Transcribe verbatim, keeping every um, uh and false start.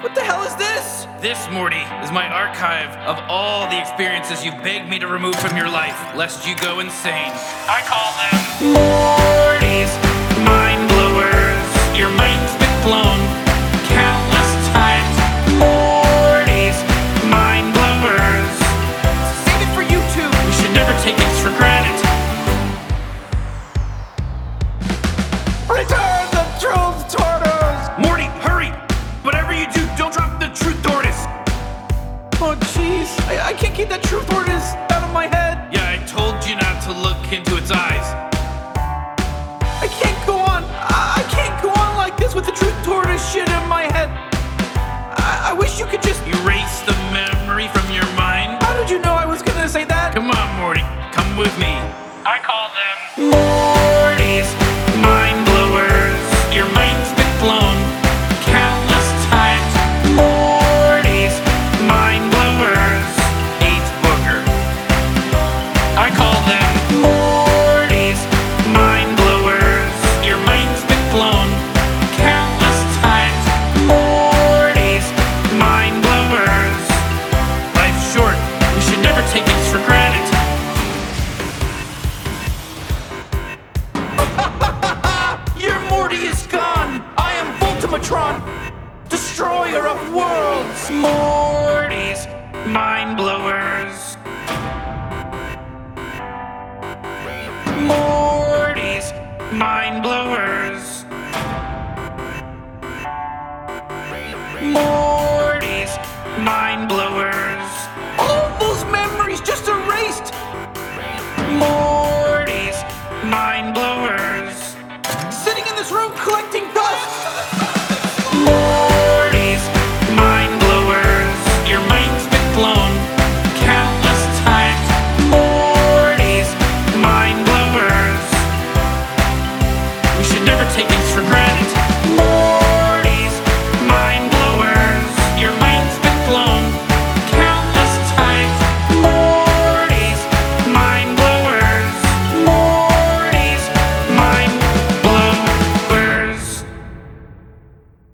What the hell is this? This, Morty, is my archive of all the experiences you begged me to remove from your life, lest you go insane. I call them Morty's mind blowers. Your mind's been blown countless times. Morty's mind blowers. Save it for YouTube. We should never take things for granted. Return the truth tortoise! Morty, hurry! Whatever you do, don't drop the truth tortoise. Oh jeez, I, I can't keep that truth tortoise out of my head. Yeah, I told you not to look into its eyes. I can't go on. I, I can't go on like this with the truth tortoise shit in my head. I, I wish you could just Erase the memory from your mind. How did you know I was gonna say that? Come on, Morty, come with me. I call them Morty's mind blowers. Your mind's been blown countless times. Morty's mind blowers. Eight booger. I call them Morty's mind blowers. Your mind's been blown countless times. Morty's mind blowers. Life's short. We should never take things for granted. Your Morty is gone! I am Voltimatron, destroyer of worlds! Morty's mind blowers. Morty's mind blowers. Morty's mind blowers. All those memories just erased! Morty's mind blowers. Sitting in this room collecting dust! Morty's mind blowers. Your mind's been blown countless times. Morty's mind blowers. We should never take things for granted.